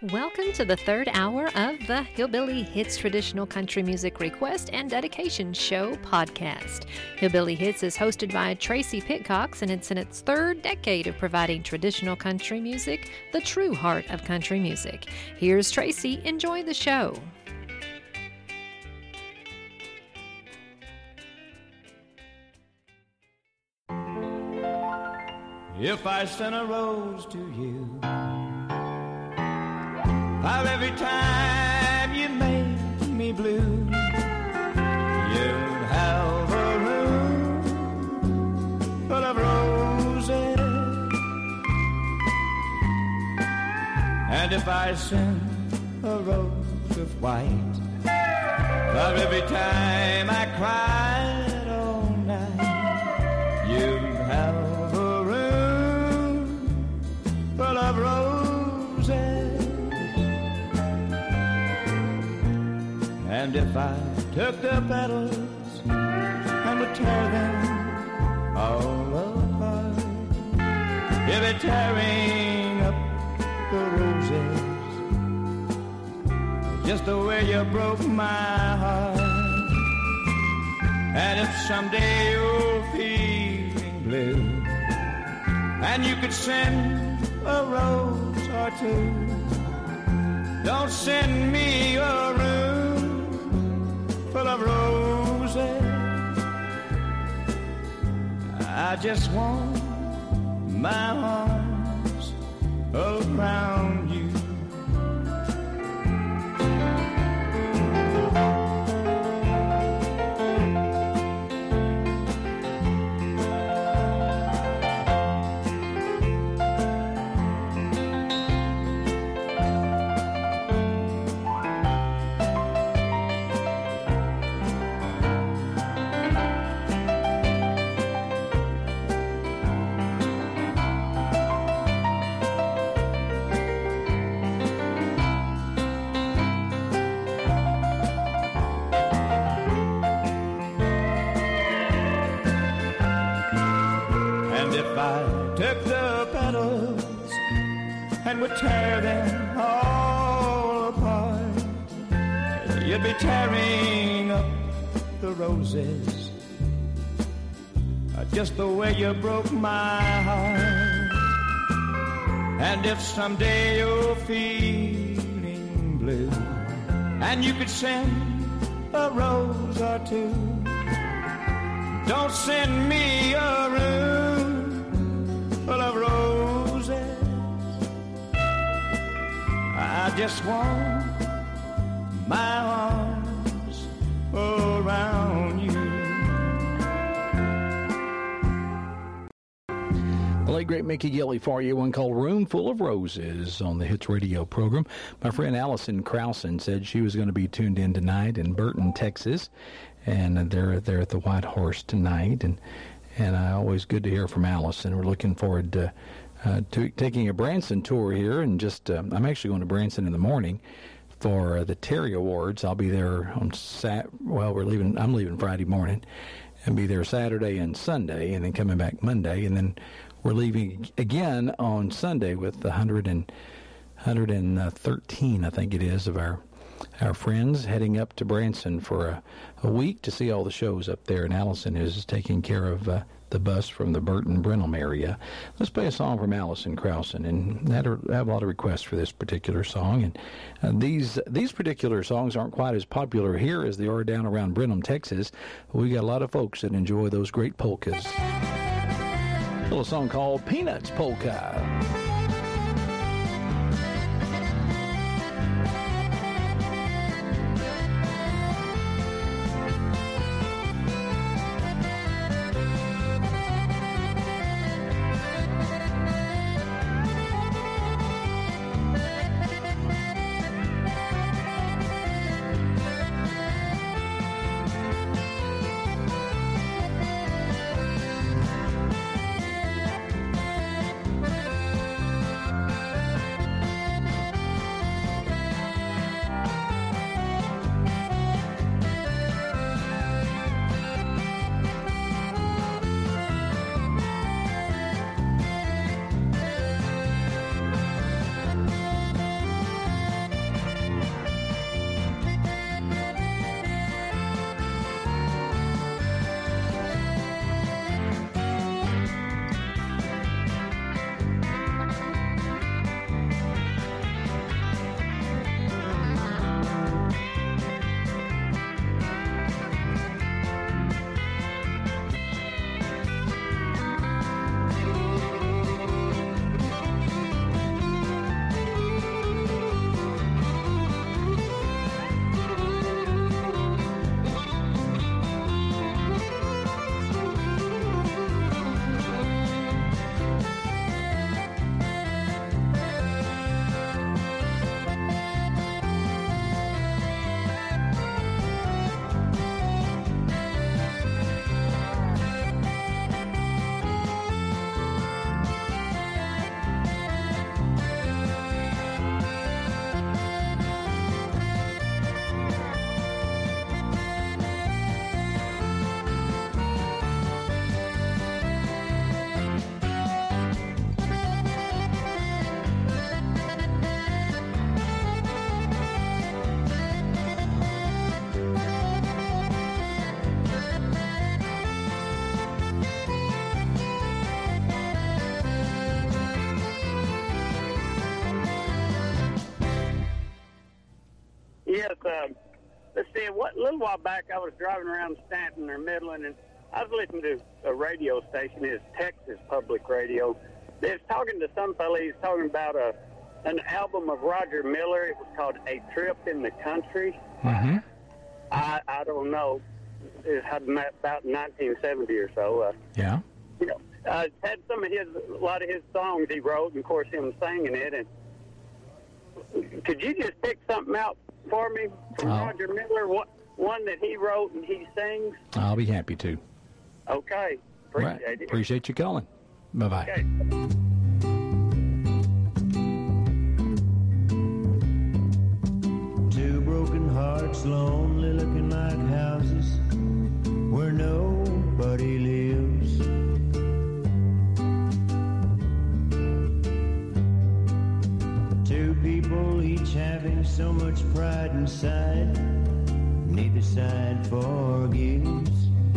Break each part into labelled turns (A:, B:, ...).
A: Welcome to the third hour of the Hillbilly Hits Traditional Country Music Request and Dedication Show podcast. Hillbilly Hits is hosted by Tracy Pitcox, and it's in its third decade of providing traditional country music, the true heart of country music. Here's Tracy. Enjoy the show.
B: If I sent a rose to you, how every time you made me blue, you'd have a room full of roses. And if I sent a rose of white, how every time I cried all night, you'd have a room full of roses. And if I took the petals and would tear them all apart, you'd be tearing up the roses just the way you broke my heart. And if someday you're feeling blue and you could send a rose or two, don't send me a room full of roses. I just want my arms around you. And would tear them all apart, you'd be tearing up the roses just the way you broke my heart. And if someday you're feeling blue and you could send a rose or two, don't send me a room full of roses. I just want my arms around you.
C: The late great Mickey Gilley for you, one called Room Full of Roses on the Hits Radio program. My friend Allison Krausen said she was going to be tuned in tonight in Burton, Texas, and they're at the White Horse tonight, and always good to hear from Allison. We're looking forward to taking a Branson tour here, and I'm actually going to Branson in the morning for the Terry Awards. I'll be there on I'm leaving Friday morning and be there Saturday and Sunday, and then coming back Monday, and then we're leaving again on Sunday with the 113, I think it is, of our friends heading up to Branson for a week to see all the shows up there, and Allison is taking care of the bus from the Burton Brenham area. Let's play a song from Allison Krausen, and I have a lot of requests for this particular song. And these particular songs aren't quite as popular here as they are down around Brenham, Texas. We got a lot of folks that enjoy those great polkas. A little song called Peanuts Polka.
D: Yes, let's see, a little while back I was driving around Stanton or Midland, and I was listening to a radio station. It's Texas Public Radio. They was talking to some fella. He was talking about an album of Roger Miller. It was called A Trip in the Country.
C: Mm-hmm.
D: I don't know. It had about 1970 or so.
C: Yeah.
D: You know, had a lot of his songs he wrote, and of course him singing it. And could you just pick something out for me from Roger Miller? One that he wrote and he sings?
C: I'll be happy to.
D: Okay. Appreciate it.
C: Appreciate you calling. Bye-bye.
D: Okay.
E: Two broken hearts, lonely looking like houses where nobody lives. Two people each having so much pride inside, neither side forgives.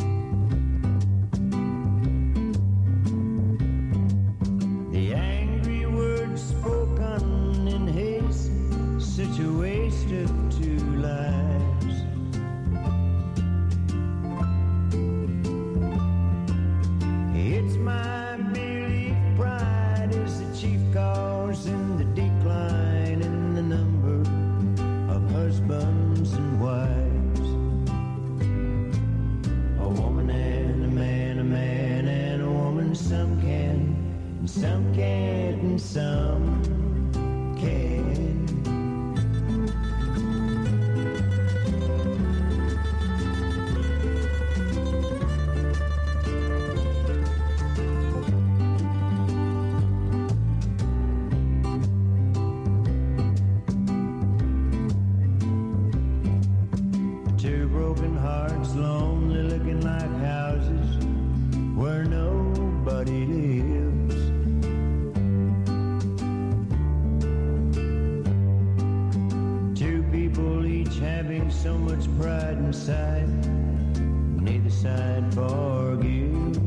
E: The angry words spoken in haste, such a waste of two lives. It's my belief pride is the chief cause in the decline in the number of husbands and wives. A woman and a man and a woman, some can, and some can't, and some can. Two broken hearts, lonely looking like houses where nobody lives. Two people each having so much pride inside, neither side forgives.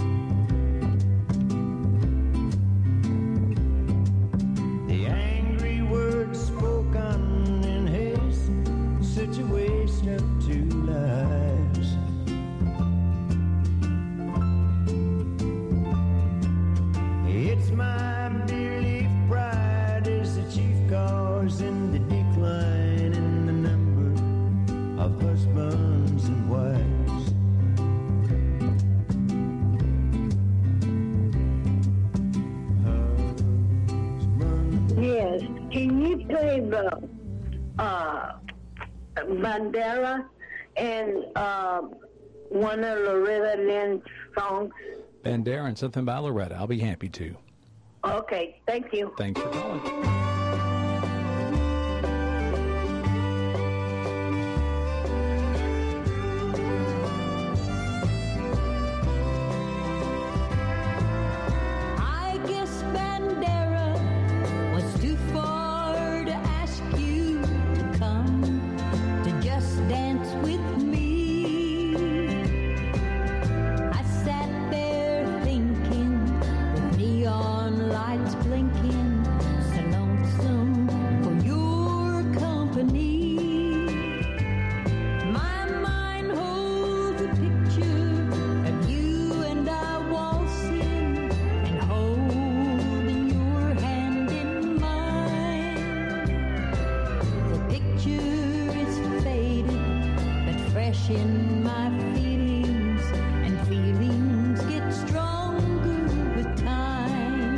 E: The angry words spoken in haste, such a waste of two lives. It's my belief pride is the chief cause in the decline in the number of husbands and wives.
F: Yes. Can you play the Bandera and one of Loretta Lynn's songs?
C: Bandera and something by Loretta. I'll be happy to.
F: Okay. Thank you.
C: Thanks for calling.
G: I guess Bandera was too far to ask you to come to just dance with me. I sat there thinking, with neon lights blinking, so lonesome for your company. My mind holds a picture of you and I waltzing and holding your hand in mine. The picture is faded, but fresh in my feelings, and feelings get stronger with time.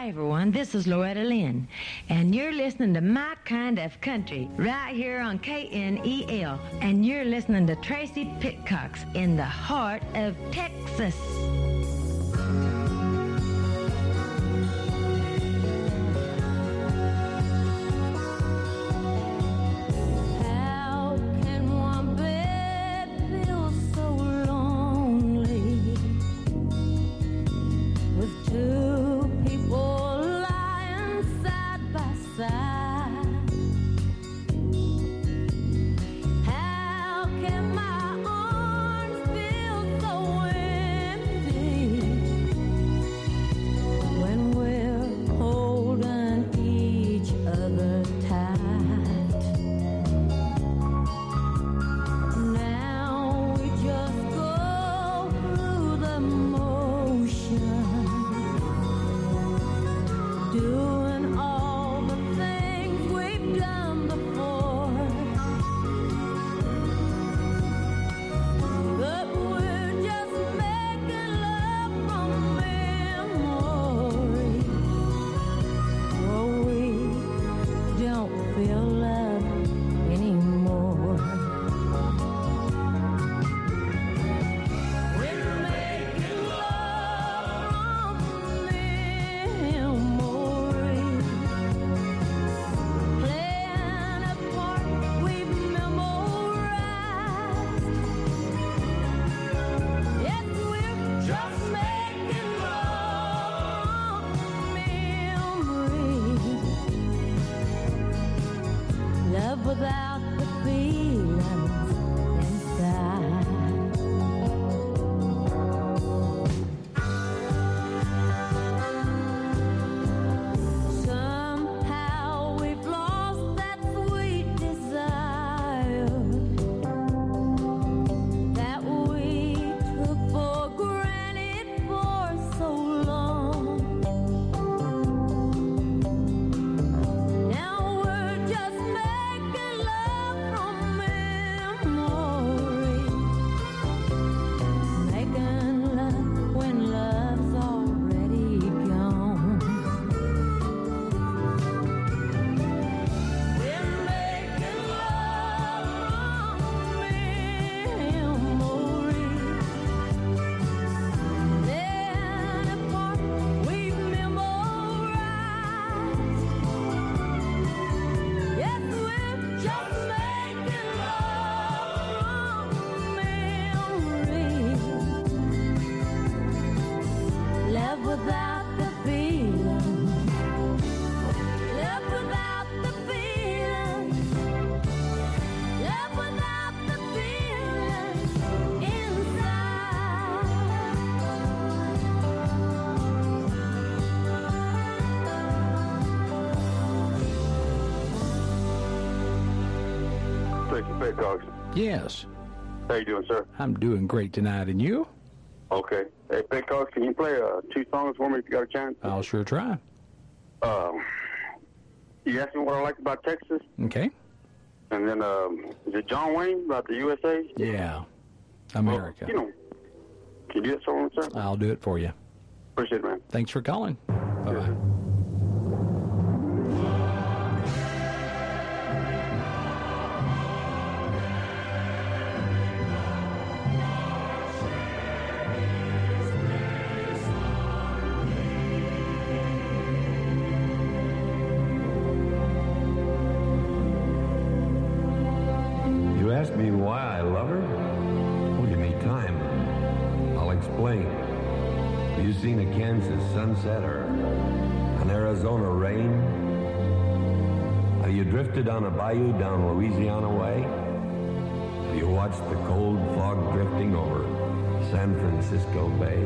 H: Hi, everyone. This is Loretta Lynn, and you're listening to My Kind of Country right here on KNEL, and you're listening to Tracy Pitcox in the heart of Texas.
G: How can one bed feel so lonely with two people lying side by side? How can my arms feel so empty when we're holding each other tight? Now we just go through the motion, doing all the things we've done before. But we're just making love from memory. Oh, we don't feel love anymore. We're making love from memory, playing a part we've memorized. Yes, we're just making love from memory. Love without the feelings inside. Somehow we've lost that sweet desire that we took for granted for so long. Now we're just making love from memory, making love when love's already gone. We're making love from memory, then a part we've memorized. Yes, we're just making love from memory. Love without the feeling. Love without the feeling. Love without the feeling inside.
I: Tracy Pitcox.
C: Yes,
I: How you doing, sir?
C: I'm doing great tonight, and you?
I: Okay. Hey, Pitcox, can you play two songs for me if you got a chance?
C: I'll sure try.
I: You asked me what I like about Texas,
C: Okay.
I: and then is it John Wayne about the USA?
C: Yeah. America.
I: Can you do that song, sir?
C: I'll do it for you.
I: Appreciate it, man.
C: Thanks for calling. Bye-bye.
J: You ask me why I love her? Well, give me time. I'll explain. Have you seen a Kansas sunset or an Arizona rain? Have you drifted on a bayou down Louisiana way? Have you watched the cold fog drifting over San Francisco Bay?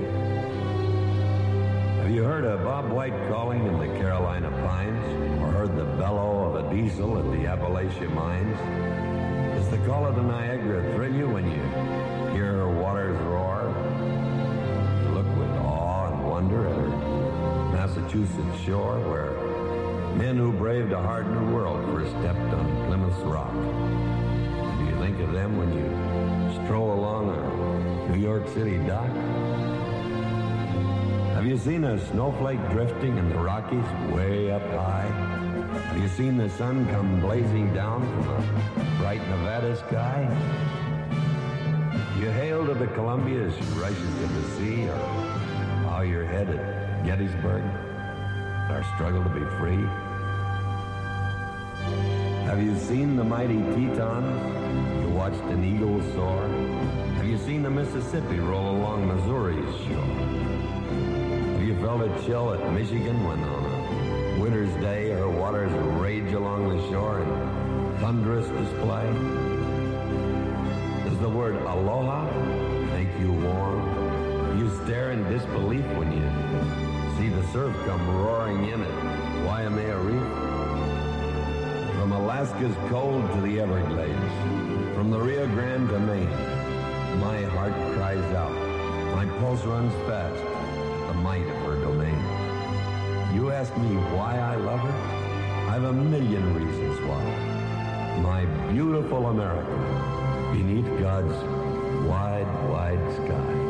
J: Have you heard a Bob White calling in the Carolina pines, or heard the bellow of a diesel at the Appalachia mines? Does the call of the Niagara thrill you when you hear her waters roar? You look with awe and wonder at her Massachusetts shore, where men who braved a hard new world first stepped on Plymouth's rock. Do you think of them when you stroll along a New York City dock? Have you seen a snowflake drifting in the Rockies way up high? Have you seen the sun come blazing down from a bright Nevada sky? You hail to the Columbia as she rushes to the sea, or how you're headed, Gettysburg, our struggle to be free? Have you seen the mighty Tetons? You watched an eagle soar? Have you seen the Mississippi roll along Missouri's shore? Have you felt a chill at Michigan when on a winter's day her waters rage along the shore in thunderous display? Does the word aloha make you warm? You stare in disbelief when you see the surf come roaring in at Waimea Reef? From Alaska's cold to the Everglades, from the Rio Grande to Maine, my heart cries out, my pulse runs fast, the might of her domain. You ask me why I love her? I've a million reasons why. My beautiful America, beneath God's wide, wide sky.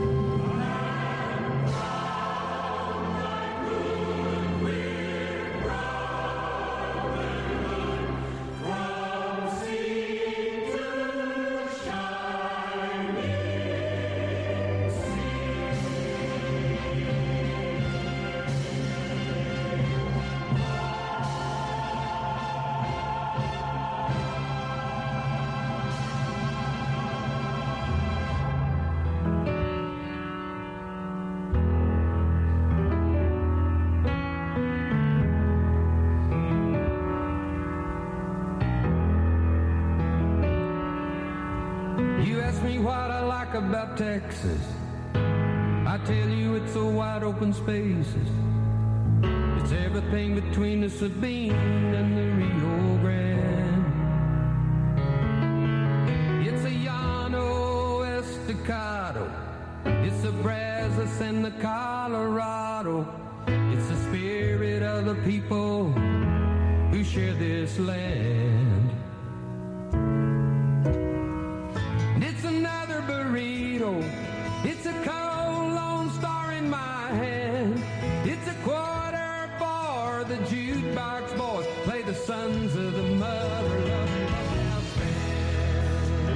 K: About Texas, I tell you it's a wide open spaces. It's everything between the Sabine and the Rio Grande. It's a Llano Estacado, it's the Brazos and the Colorado. It's the spirit of the people who share this land. It's a cold, lone star in my hand. It's a quarter for the jukebox boys. Play the sons of the mother loving house band.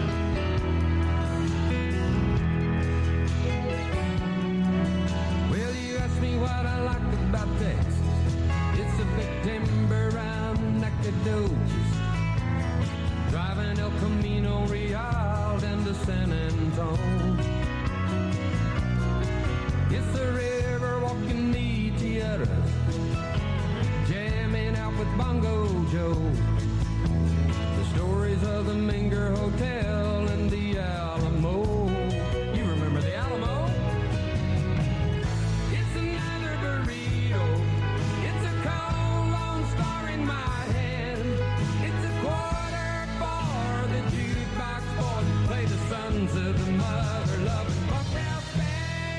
K: Well, you ask me what I like about Texas. It's the big timber round Nacogdoches, driving El Camino Real down to San Antonio. It's the river walking the Tierras, jamming out with Bongo Joe. The stories of the Menger Hotel and the Alamo. You remember the Alamo? It's another burrito. It's a cold, lone star in my hand. It's a quarter for the jukebox boys. Play the sons of the mother loving bunkhouse band.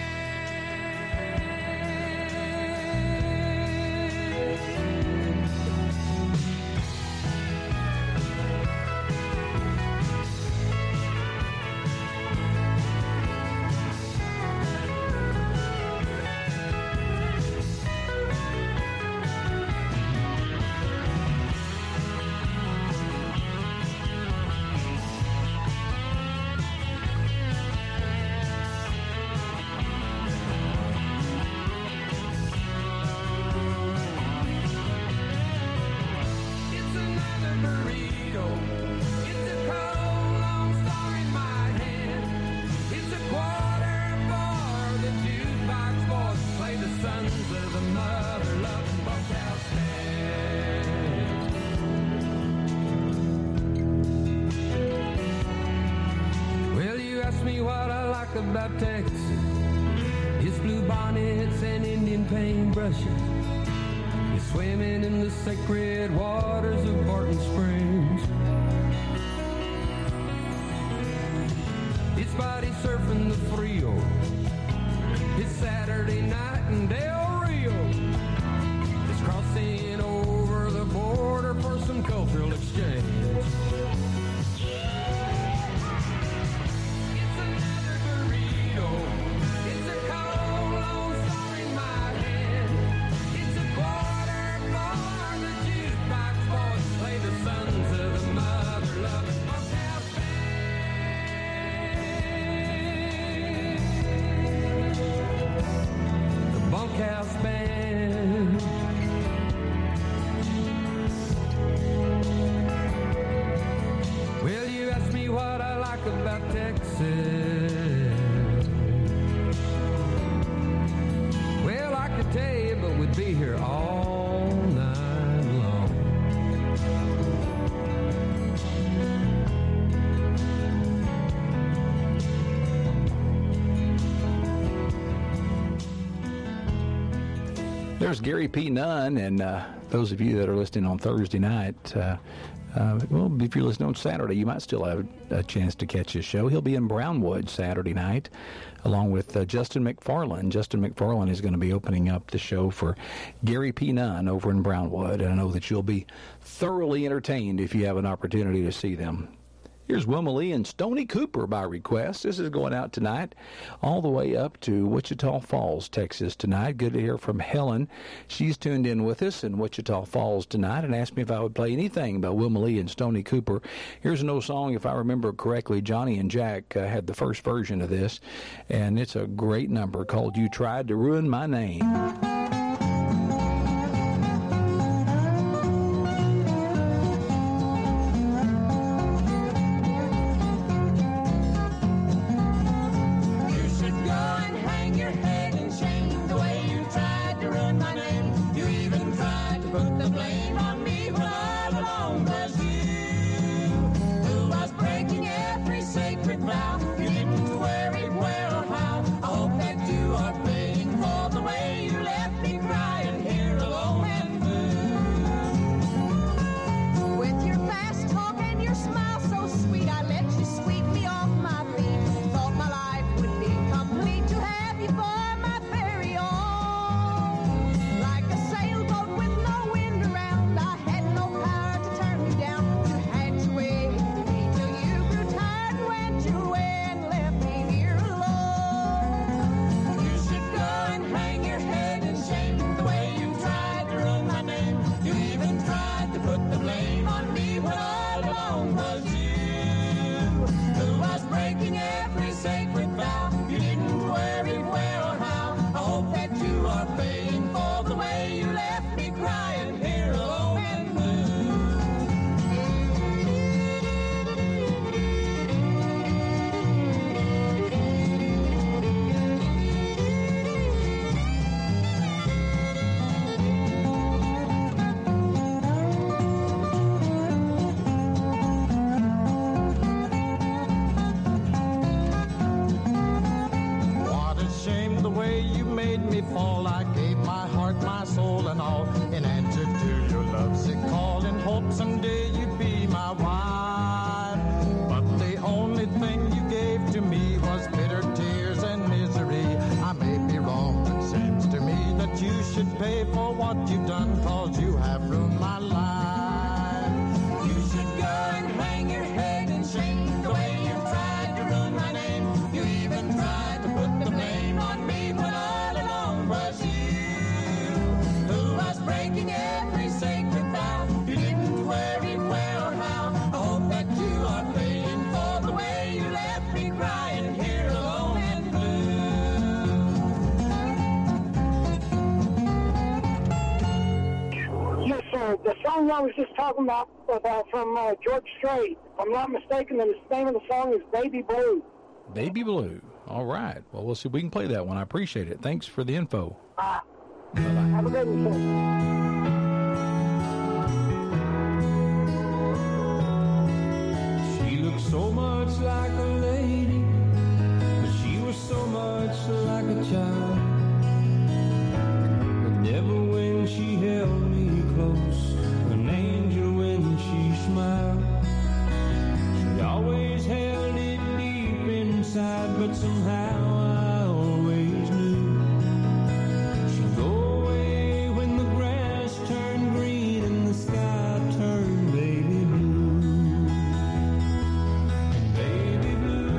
K: About Texas, it's blue bonnets and Indian paintbrushes. It's swimming in the sacred waters of Barton Springs. It's body surfing the Frio. It's Saturday night in Del Rio. It's crossing over the border for some cultural exchange. It's a cold, lone star in
C: There's Gary P. Nunn, and those of you that are listening on Thursday night, well, if you're listening on Saturday, you might still have a chance to catch his show. He'll be in Brownwood Saturday night, along with Justin McFarland. Justin McFarland is going to be opening up the show for Gary P. Nunn over in Brownwood, and I know that you'll be thoroughly entertained if you have an opportunity to see them. Here's Wilma Lee and Stony Cooper by request. This is going out tonight all the way up to Wichita Falls, Texas tonight. Good to hear from Helen. She's tuned in with us in Wichita Falls tonight and asked me if I would play anything by Wilma Lee and Stony Cooper. Here's an old song, if I remember correctly. Johnny and Jack had the first version of this, and it's a great number called You Tried to Ruin My Name.
L: The song I was just talking about from George Strait, if I'm not mistaken, the name of the song is Baby Blue.
C: Baby Blue. All right. Well, we'll see if we can play that one. I appreciate it. Thanks for the info.
L: Bye-bye. Have a good one,
K: She looked so much like a lady, but she was so much like a child. The devil when she held me close, an angel when she smiled. She always held it deep inside, but somehow I always knew she'd go away when the grass turned green and the sky turned baby blue. Baby blue.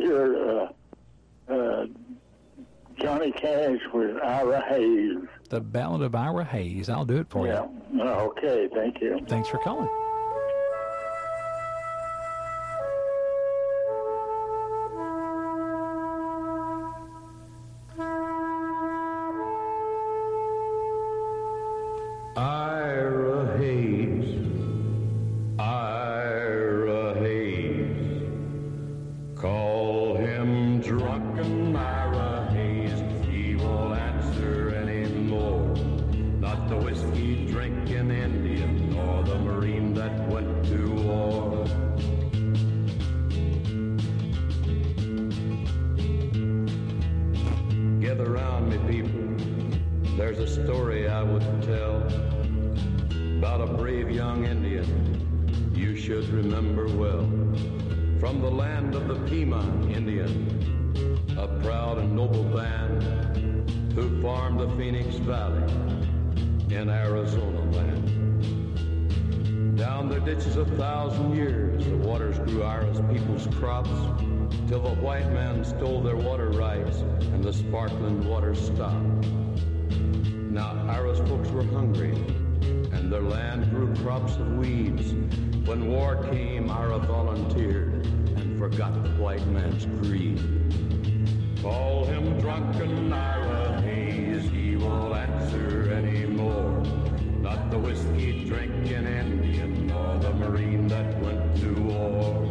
M: hear Johnny Cash with Ira Hayes.
C: The Ballad of Ira Hayes. I'll do it for you.
M: Okay, thank you.
C: Thanks for calling.
J: Ira Hayes, Ira Hayes, call him drunken Ira Hayes, he won't answer anymore. Not the whiskey drinking Indian, nor the Marine that went to war. Gather round me, people, there's a story I would tell about a brave young Indian you should remember well. From the land of the Pima Indian, a proud and noble band who farmed the Phoenix Valley in Arizona land. Down their ditches 1,000 years, the waters grew Ira's people's crops, till the white man stole their water rights and the sparkling waters stopped. Now Ira's folks were hungry, and their land grew crops of weeds. When war came, Ira volunteered and forgot the white man's creed. Call him drunken Ira Hayes, he won't answer anymore. Not the whiskey drinking Indian, nor the Marine that went to war.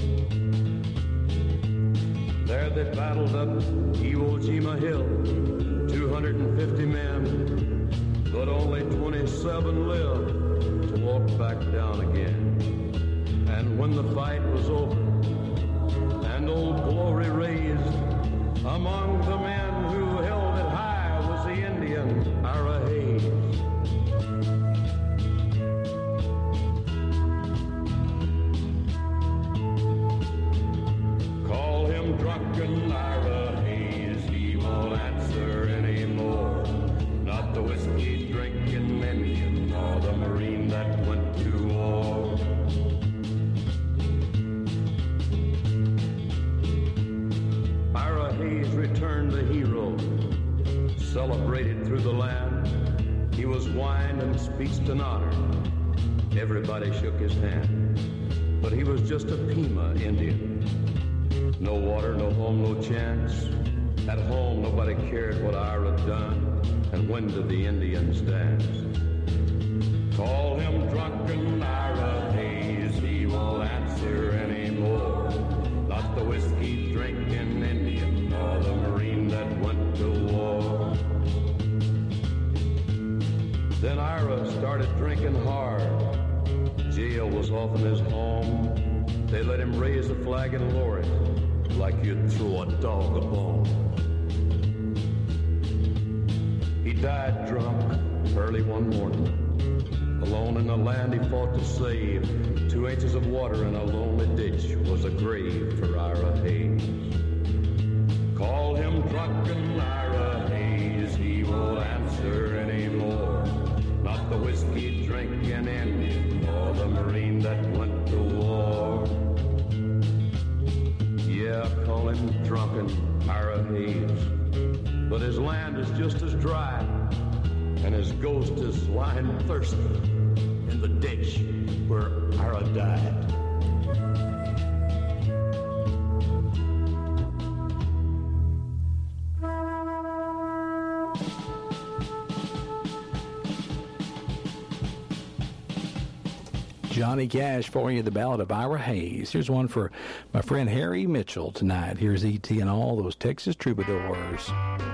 J: There they battled up Iwo Jima Hill, 250 men, but only 27 lived to walk back down again. And when the fight was over and Old Glory raised, among the men who held it high was the Indian Ira Hayes. Call him drunken Ira Hayes, he won't answer anymore. Not the whiskey drinking Indian, nor the Marine that went to war. Ira Hayes returned the hero, celebrated through the land. He was wined and speeched and honored. Everybody shook his hand, but he was just a Pima Indian. No water, no home, no chance. At home, nobody cared what Ira done, and when did the Indians dance? Call him drunken Ira Hayes, he won't answer anymore. Not the whiskey drinking Indian, nor the Marine that went to war. Then Ira started drinking hard. Jail was often his home. They let him raise a flag and lower it, like you'd throw a dog a bone. He died drunk early one morning. Alone in the land he fought to save, 2 inches of water in a lonely ditch was a grave for Ira Hayes. Call him drunken Ira Hayes, he won't answer anymore. Not the whiskey drinking Indian, or the Marine that went to war. Yeah, call him drunken Ira Hayes, but his land is just as dry, and his ghost is lying thirsty in the ditch where Ira died.
C: Johnny Cash for you, the Ballad of Ira Hayes. Here's one for my friend Harry Mitchell tonight. Here's E.T. and all those Texas troubadours.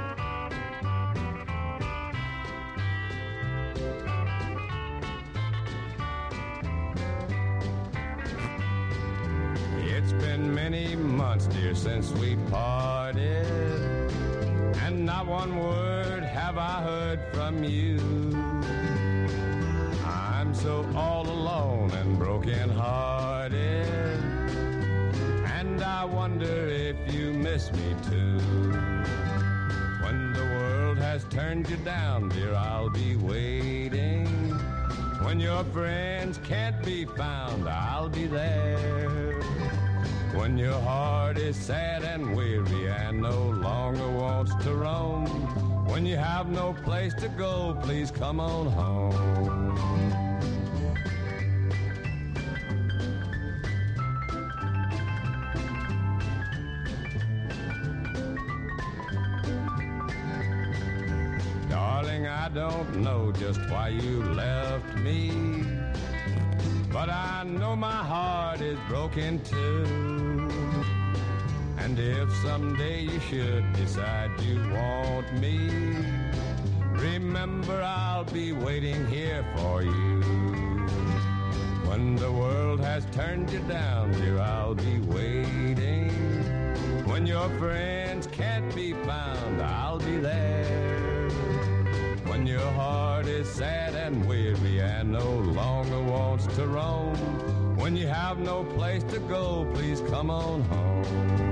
K: It's been many months, dear, since we parted, and not one word have I heard from you. I'm so all alone and broken-hearted, and I wonder if you miss me too. When the world has turned you down, dear, I'll be waiting. When your friends can't be found, I'll be there. When your heart is sad and weary and no longer wants to roam, when you have no place to go, please come on home. Darling, I don't know just why you left me, but I know my heart is broken too. And if someday you should decide you want me, remember I'll be waiting here for you. When the world has turned you down, dear, I'll be waiting. When your friends can't be found, I'll be there. When your heart is sad and weary and no longer wants to roam, when you have no place to go, please come on home.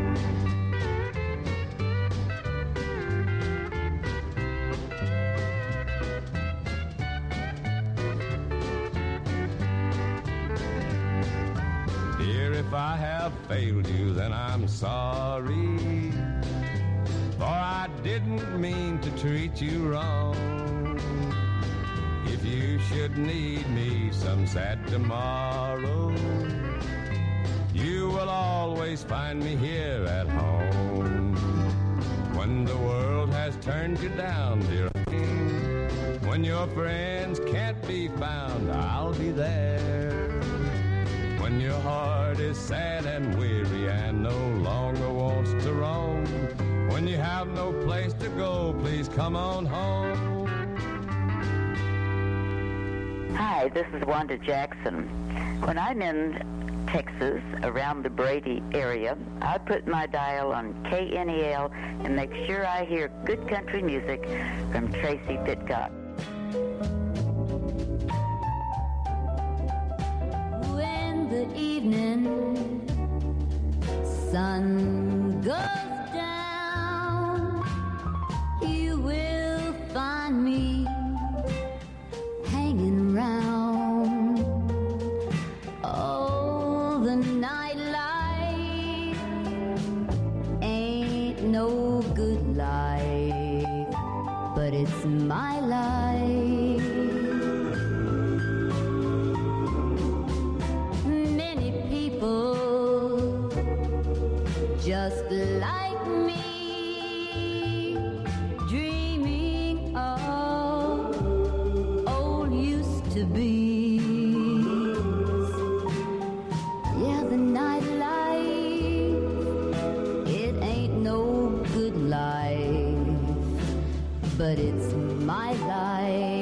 K: Dear, if I have failed you, then I'm sorry, for I didn't mean to treat you wrong. If you should need me some sad tomorrow, you will always find me here at home. When the world has turned you down, dear, when your friends can't be found, I'll be there. When your heart is sad and weary and no longer wants to roam, when you have no place to go, please come on home.
N: Hi, this is Wanda Jackson. When I'm in Texas, around the Brady area, I put my dial on KNEL and make sure I hear good country music from Tracy Pitcock.
G: When the evening sun goes down, you will find me hanging round. Oh, the nightlife ain't no good life, but it's my life. Many people just like me, dreaming of old used to be. Yeah, the nightlife, it ain't no good life, but it's my life.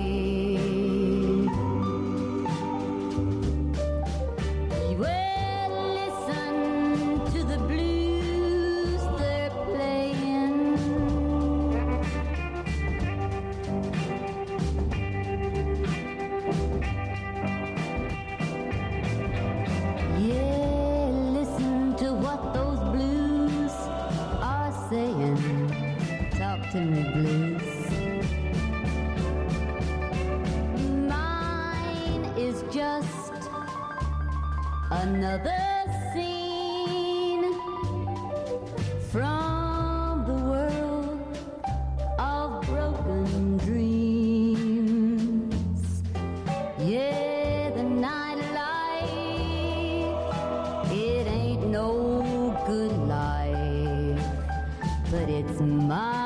G: Well, listen to the blues they're playing. Yeah, listen to what those blues are saying. Talk to me, blues. Mine is just another scene from the world of broken dreams. Yeah, the nightlife, it ain't no good life, but it's my life.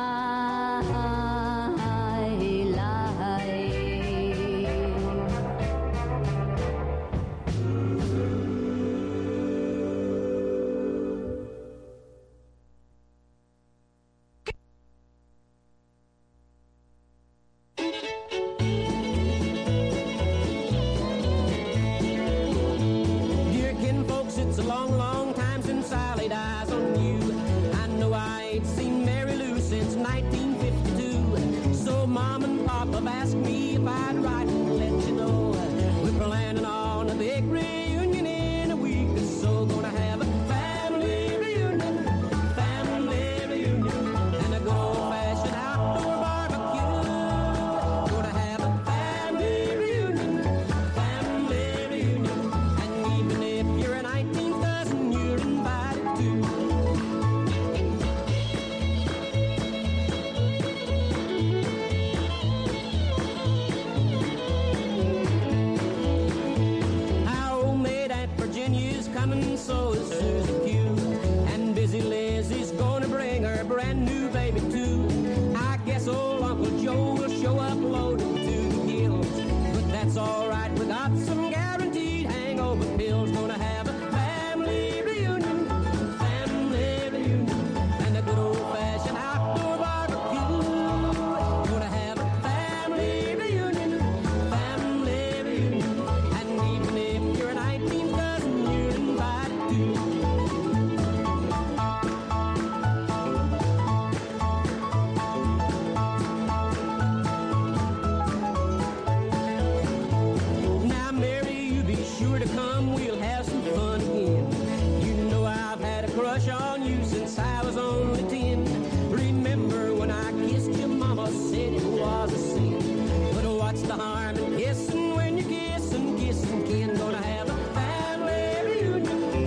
O: Dear kinfolks, it's a long, long time since I laid eyes on you. I know I ain't seen Mary Lou since their brand new baby too. I guess old Uncle Joe will show up loaded to the gills. But that's alright, we got some guaranteed hangover pills. Gonna have a family reunion, and a good old-fashioned outdoor barbecue. Gonna have a family reunion, and even if you're a 19th cousin, you're invited too. Now, Mary, you be sure to come, we'll have some fun again. You know I've had a crush on you since I was only 10. Remember when I kissed you, Mama said it was a sin. But what's the harm in kissing when you're kissing, kin? Gonna have a family reunion,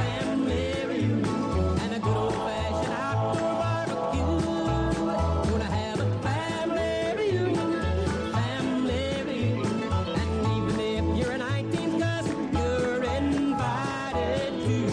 O: and a good old-fashioned outdoor barbecue. Gonna have a family reunion, and even if you're a 19th cousin, you're invited too.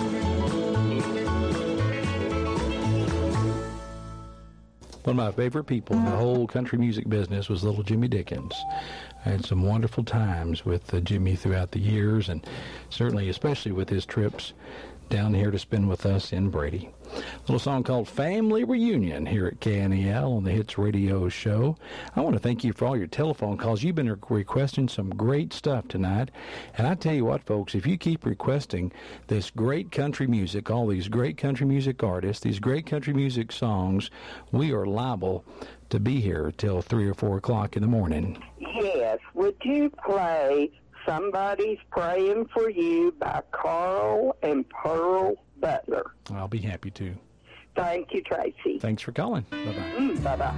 C: One of my favorite people in the whole country music business was little Jimmy Dickens. I had some wonderful times with Jimmy throughout the years, and certainly especially with his trips down here to spend with us in Brady. A little song called Family Reunion here at KNEL on the Hits Radio Show. I want to thank you for all your telephone calls. You've been requesting some great stuff tonight. And I tell you what, folks, if you keep requesting this great country music, all these great country music artists, these great country music songs, we are liable to be here till 3 or 4 o'clock in the morning.
F: Yes. Would you play Somebody's Praying for You by Carl and Pearl Butler?
C: I'll be happy to.
F: Thank you, Tracy.
C: Thanks for calling. Bye-bye.
F: Bye-bye.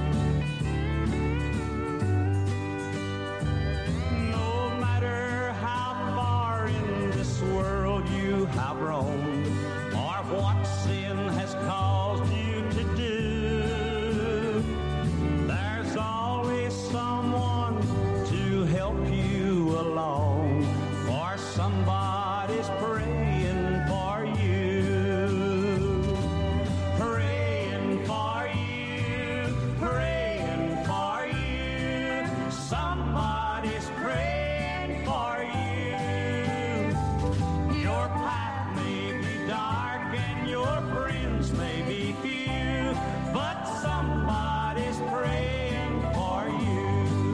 B: No matter how far in this world you have roamed, or what sin has caused you to do, there's always someone to help you along, for somebody's praying for you. Praying for you, praying for you. Somebody's praying for you. Your path may be dark and your friends may be few, but somebody's praying for you.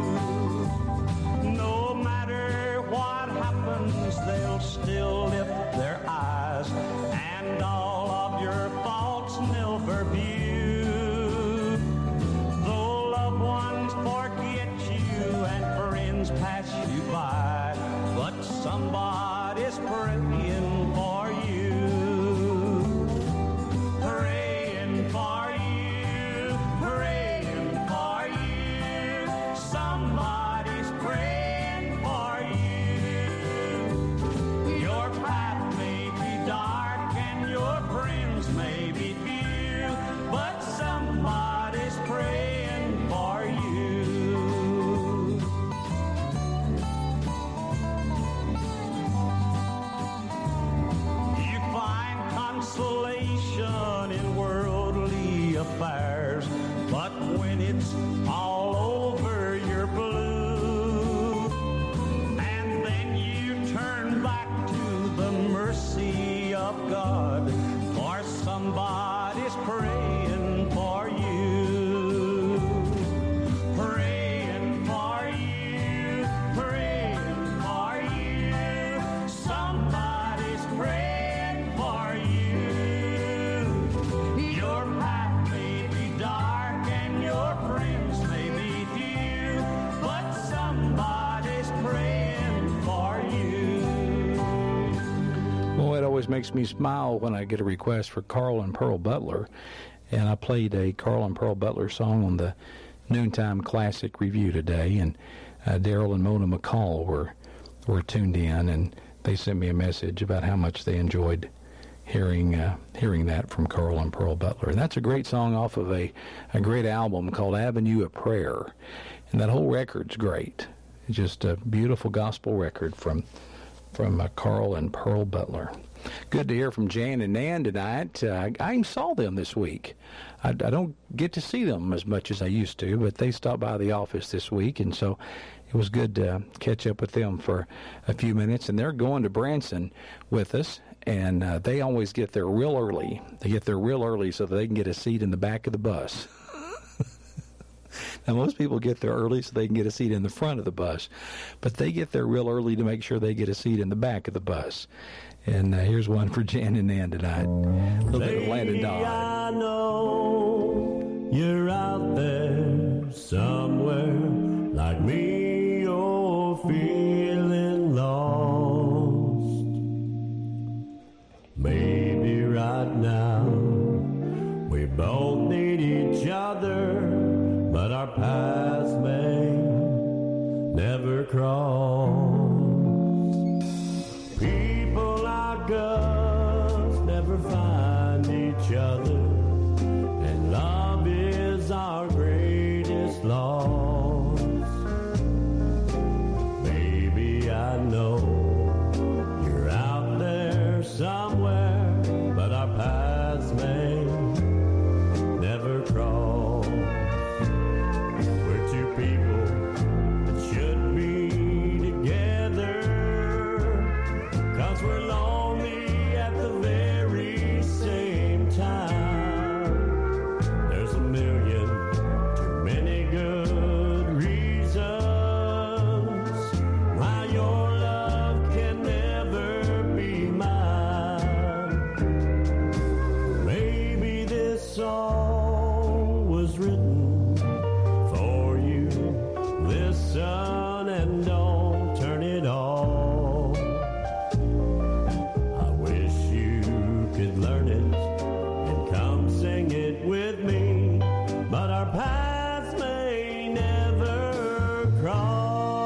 B: No matter what happens, they'll still lift their eyes, and all of your faults never view. Though loved ones forget you and friends pass you by, but somebody's praying for you. Praying for you, praying for you. Somebody's praying for you. Your path may be dark and your friends may be few, but somebody's praying for you. You find consolation in worldly affairs, but when it's all over, you're blue. And then you turn back to the mercy of God, for somebody's praying for you. Praying for you, praying for you. Somebody's praying for you. Your path may be dark and your friends may be few, but somebody's praying for you.
C: Well, it always makes me smile when I get a request for Carl and Pearl Butler. And I played a Carl and Pearl Butler song on the Noontime Classic Review today. And Daryl and Mona McCall were tuned in, and they sent me a message about how much they enjoyed hearing that from Carl and Pearl Butler. And that's a great song off of a great album called Avenue of Prayer. And that whole record's great. It's just a beautiful gospel record from Carl and Pearl Butler. Good to hear from Jan and Nan tonight. I even saw them this week. I don't get to see them as much as I used to, but they stopped by the office this week, and so it was good to catch up with them for a few minutes. And they're going to Branson with us, and they always get there real early. They get there real early so that they can get a seat in the back of the bus. Now, most people get there early so they can get a seat in the front of the bus, but they get there real early to make sure they get a seat in the back of the bus. And here's one for Jan and Nan tonight. A little bit of Landon Dodd.
E: I know you're out there somewhere like me, you're feeling lost. Maybe right now we both need each other, but our paths may never cross. People like us never find each other, and love is our greatest loss. Baby, I know you're out there somewhere, but our paths may never cross. We're two people that should be together, 'cause we're lonely at the very same time. There's a million too many good reasons why your love can never be mine. Maybe this song was written for you. Listen and don't turn it off. I wish you could learn it and come sing it with me, but our paths may never cross.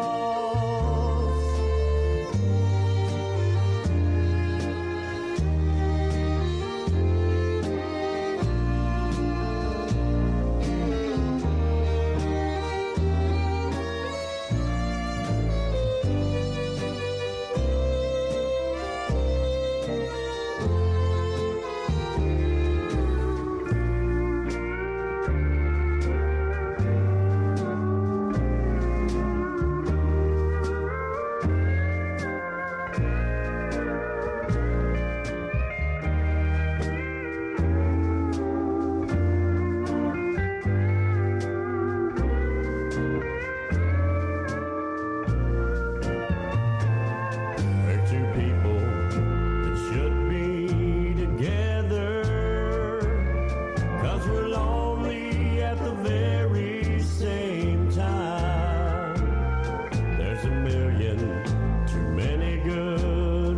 E: We're two people that should be together, 'cause we're lonely at the very same time. There's a million too many good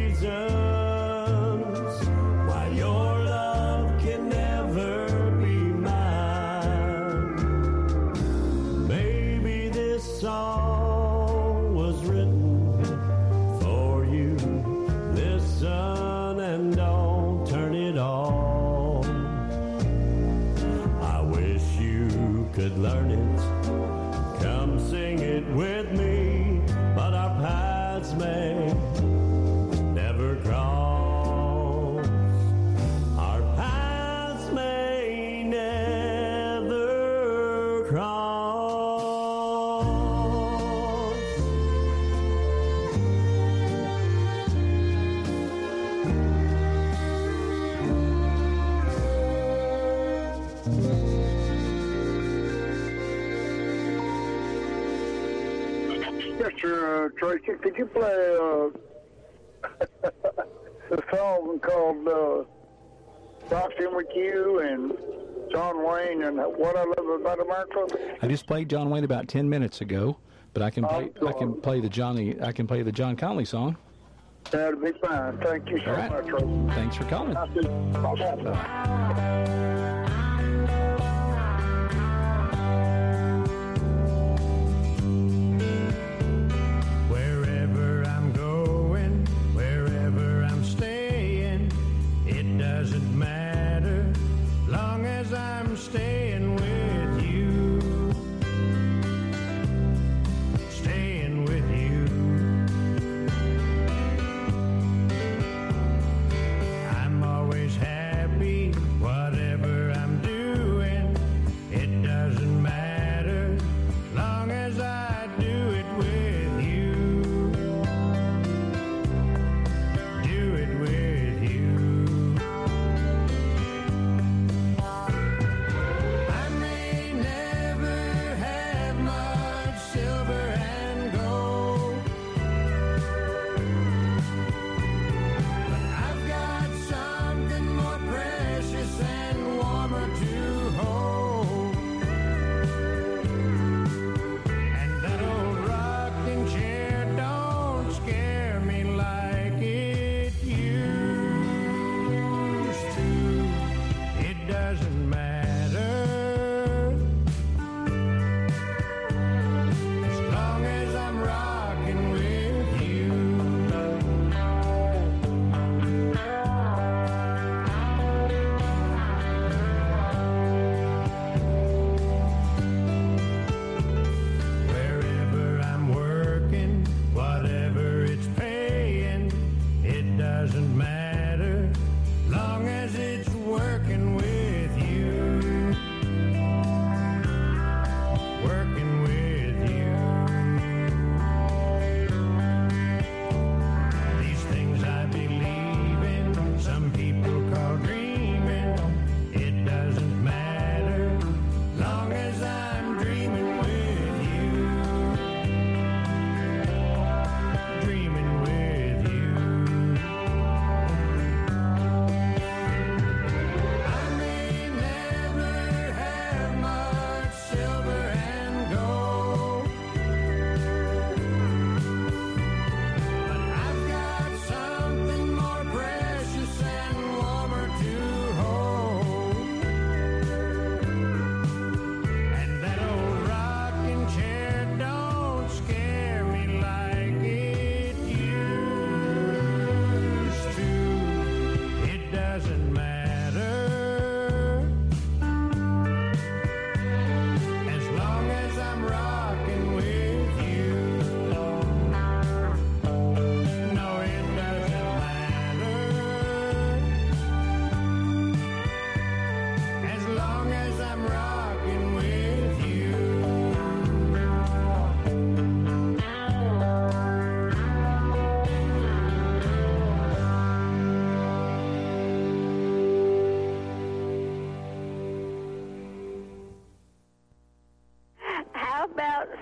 E: reasons why your love can never be mine. Maybe this song was written for you. Listen and don't turn it off. I wish you could learn it. Come sing it with me, but our paths may never cross. Our paths may never cross.
M: Mr. Tracy, could you play the song called Boxing With You and John Wayne and What I Love About America?
C: I just played John Wayne about 10 minutes ago, but I can play the John Conley song.
M: That'd be fine. Thank you so
C: All right.
M: much, Tracy.
C: Thanks for calling.
E: Wherever I'm going, wherever I'm staying, it doesn't matter, long as I'm staying with you. Staying with you.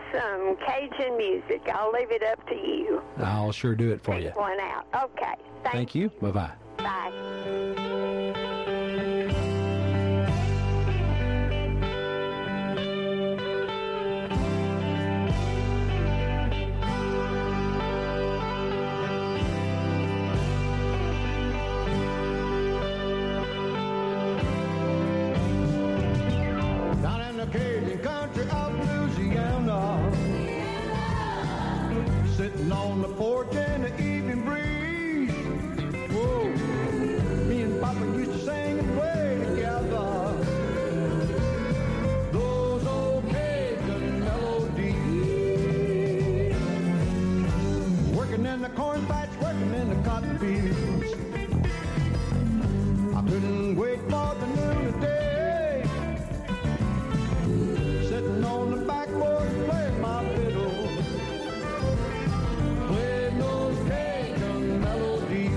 P: some Cajun music. I'll leave it up to you.
C: I'll sure do it for you.
P: Pick one out. Okay.
C: Thank you. Bye-bye.
P: Bye.
E: Down in the Cajun country of Louisiana, sitting on the porch in the evening breeze. Whoa, me and Papa used to sing and play together. Those old Cajun melodies. Working in the corn patch, working in the cotton fields. I couldn't wait for the noon of day. Sitting on the back porch playing my fiddle, playing those Cajun melodies.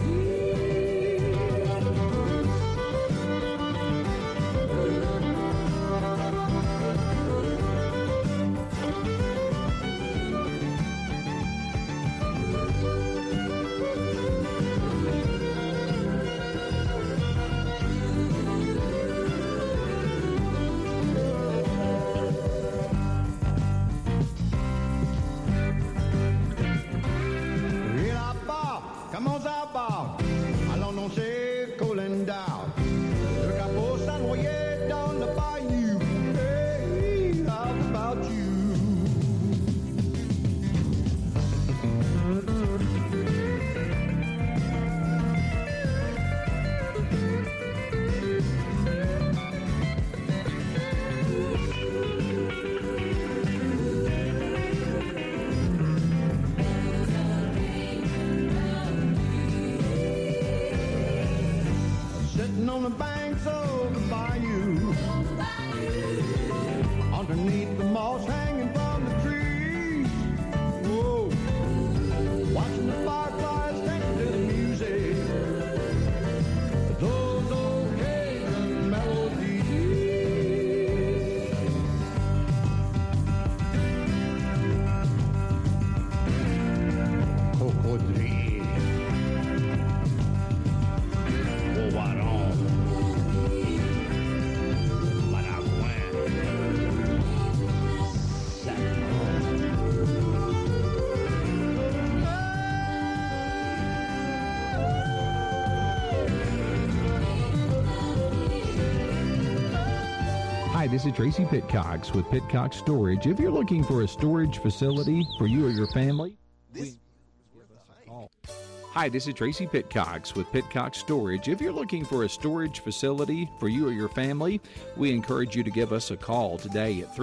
E: Come on, Bob. Allons non c'est cooling down. Le capot s'envoyait dans le bayou. Hey, how about you? Sitting on the banks of the bayou, underneath the moss hanging from the trees. Whoa, watching the fireflies dancing to the music. Those old Cajun melodies. Cocodrie, Bovaron, Maragouin,
Q: Hi, this is Tracy Pitcox with Pitcox Storage. If you're looking for a storage facility for you or your family, Hi, this is Tracy Pitcox with Pitcox Storage. If you're looking for a storage facility for you or your family, we encourage you to give us a call today at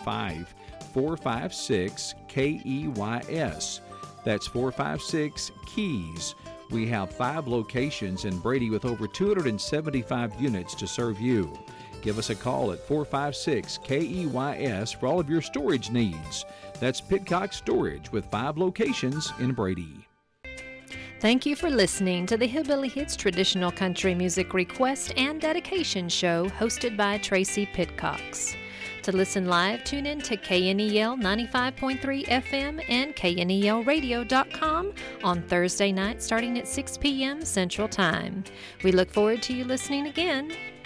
Q: 325-456-KEYS. That's 456-KEYS. We have 5 locations in Brady with over 275 units to serve you. Give us a call at 456-KEYS for all of your storage needs. That's Pitcox Storage with 5 locations in Brady.
A: Thank you for listening to the Hillbilly Hits Traditional Country Music Request and Dedication Show hosted by Tracy Pitcox. To listen live, tune in to KNEL 95.3 FM and KNELradio.com on Thursday night starting at 6 p.m. Central Time. We look forward to you listening again.